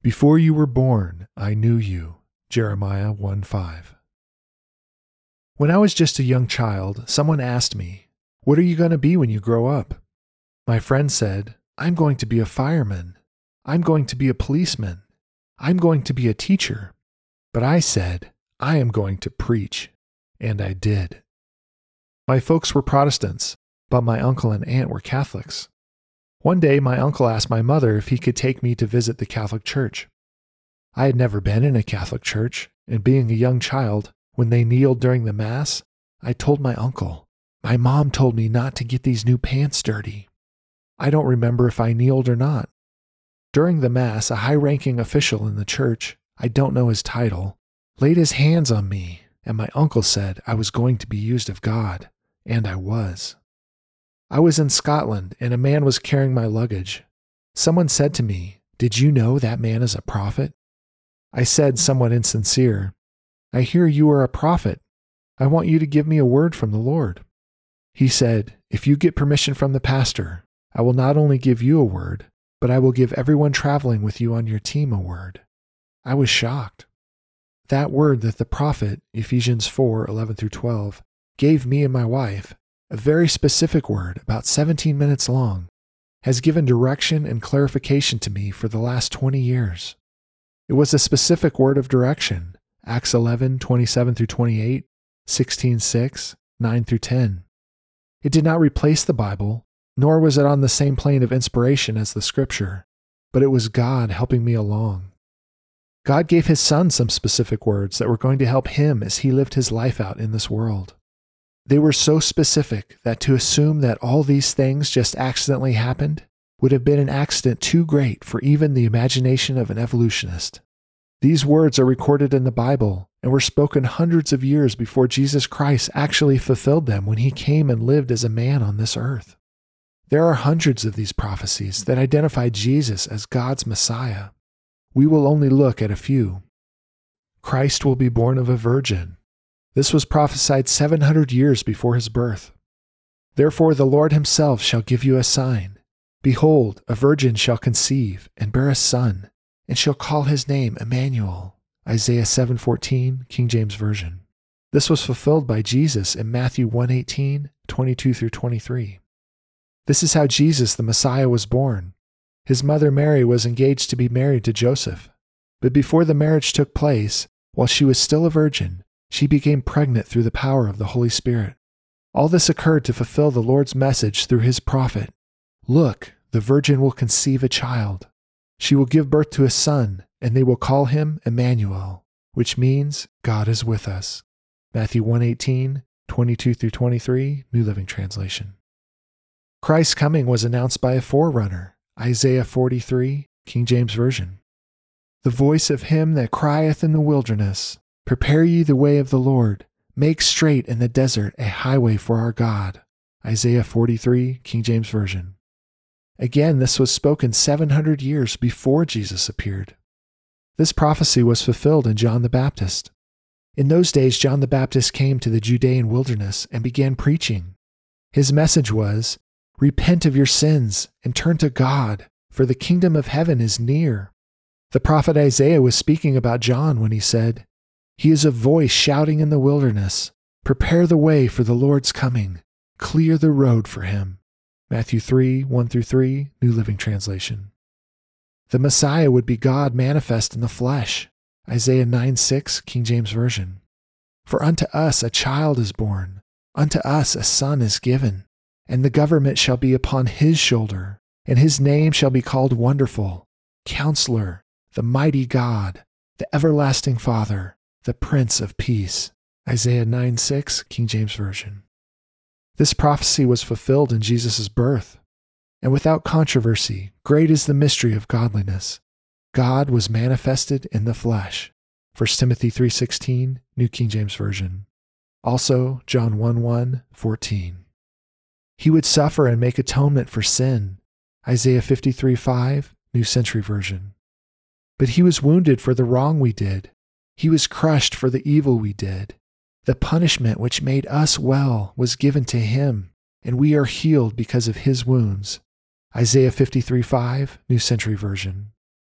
Before you were born, I knew you. Jeremiah 1:5. When I was just a young child, someone asked me, "What are you going to be when you grow up?" My friend said, "I'm going to be a fireman. I'm going to be a policeman. I'm going to be a teacher." But I said, "I am going to preach." And I did. My folks were Protestants, but my uncle and aunt were Catholics. One day, my uncle asked my mother if he could take me to visit the Catholic Church. I had never been in a Catholic church, and being a young child, when they kneeled during the Mass, I told my uncle, "My mom told me not to get these new pants dirty." I don't remember if I kneeled or not. During the Mass, a high-ranking official in the church, I don't know his title, laid his hands on me, and my uncle said I was going to be used of God, and I was. I was in Scotland, and a man was carrying my luggage. Someone said to me, "Did you know that man is a prophet?" I said, somewhat insincere, "I hear you are a prophet. I want you to give me a word from the Lord." He said, "If you get permission from the pastor, I will not only give you a word, but I will give everyone traveling with you on your team a word." I was shocked. That word that the prophet, Ephesians 4:11-12, gave me and my wife, a very specific word about 17 minutes long, has given direction and clarification to me for the last 20 years. It was a specific word of direction, Acts 11:27-28, 16:6, 9-10. It did not replace the Bible, nor was it on the same plane of inspiration as the Scripture, but it was God helping me along. God gave His Son some specific words that were going to help Him as He lived His life out in this world. They were so specific that to assume that all these things just accidentally happened would have been an accident too great for even the imagination of an evolutionist. These words are recorded in the Bible and were spoken hundreds of years before Jesus Christ actually fulfilled them when He came and lived as a man on this earth. There are hundreds of these prophecies that identify Jesus as God's Messiah. We will only look at a few. Christ will be born of a virgin. This was prophesied 700 years before His birth. Therefore the Lord Himself shall give you a sign. Behold, a virgin shall conceive and bear a son, and shall call his name Emmanuel. Isaiah 7:14, King James Version. This was fulfilled by Jesus in Matthew 1:18, 22-23. This is how Jesus the Messiah was born. His mother Mary was engaged to be married to Joseph. But before the marriage took place, while she was still a virgin, she became pregnant through the power of the Holy Spirit. All this occurred to fulfill the Lord's message through His prophet. "Look, the virgin will conceive a child. She will give birth to a son, and they will call him Emmanuel," which means God is with us. Matthew 1:18, 22-23, New Living Translation. Christ's coming was announced by a forerunner, Isaiah 43, King James Version. "The voice of him that crieth in the wilderness, prepare ye the way of the Lord, make straight in the desert a highway for our God." Isaiah 43, King James Version. Again, this was spoken 700 years before Jesus appeared. This prophecy was fulfilled in John the Baptist. In those days, John the Baptist came to the Judean wilderness and began preaching. His message was, "Repent of your sins and turn to God, for the kingdom of heaven is near." The prophet Isaiah was speaking about John when he said, "He is a voice shouting in the wilderness, prepare the way for the Lord's coming, clear the road for Him." Matthew 3:1-3, New Living Translation. The Messiah would be God manifest in the flesh. Isaiah 9:6, King James Version. "For unto us a child is born, unto us a son is given, and the government shall be upon His shoulder, and His name shall be called Wonderful, Counselor, the Mighty God, the Everlasting Father, the Prince of Peace." Isaiah 9:6, King James Version. This prophecy was fulfilled in Jesus' birth. And without controversy, great is the mystery of godliness. God was manifested in the flesh. 1 Timothy 3:16, New King James Version. Also, John 1:14. He would suffer and make atonement for sin. Isaiah 53:5, New Century Version. But He was wounded for the wrong we did. He was crushed for the evil we did. The punishment which made us well was given to Him, and we are healed because of His wounds. Isaiah 53:5, New Century Version.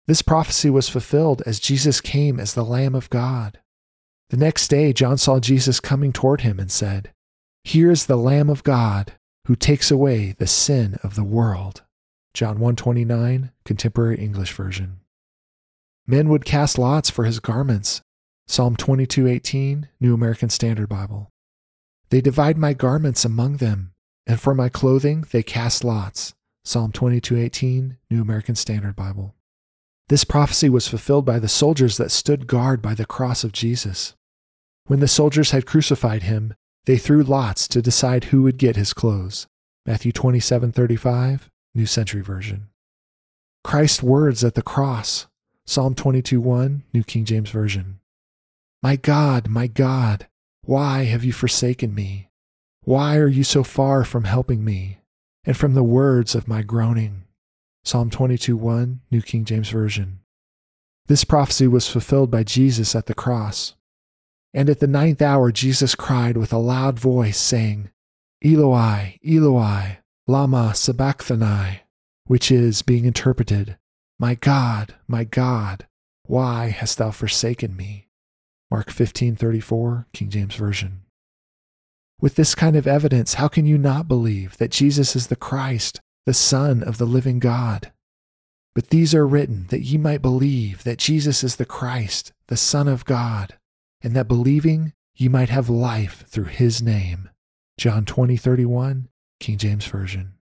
This prophecy was fulfilled as Jesus came as the Lamb of God. The next day, John saw Jesus coming toward him and said, "Here is the Lamb of God who takes away the sin of the world." John 1:29, Contemporary English Version. Men would cast lots for his garments. Psalm 22:18, New American Standard Bible. They divide my garments among them, and for my clothing they cast lots. Psalm 22:18, New American Standard Bible. This prophecy was fulfilled by the soldiers that stood guard by the cross of Jesus. When the soldiers had crucified him, they threw lots to decide who would get his clothes. Matthew 27:35, New Century Version. Christ's words at the cross. Psalm 22:1, New King James Version. My God, why have you forsaken me? Why are you so far from helping me and from the words of my groaning? Psalm 22:1, New King James Version. This prophecy was fulfilled by Jesus at the cross. And at the 9th hour, Jesus cried with a loud voice, saying, Eloi, Eloi, lama sabachthani, which is, being interpreted, my God, why hast thou forsaken me? Mark 15:34, King James Version. With this kind of evidence, how can you not believe that Jesus is the Christ, the Son of the living God? But these are written that ye might believe that Jesus is the Christ, the Son of God, and that believing ye might have life through his name. John 20:31, King James Version.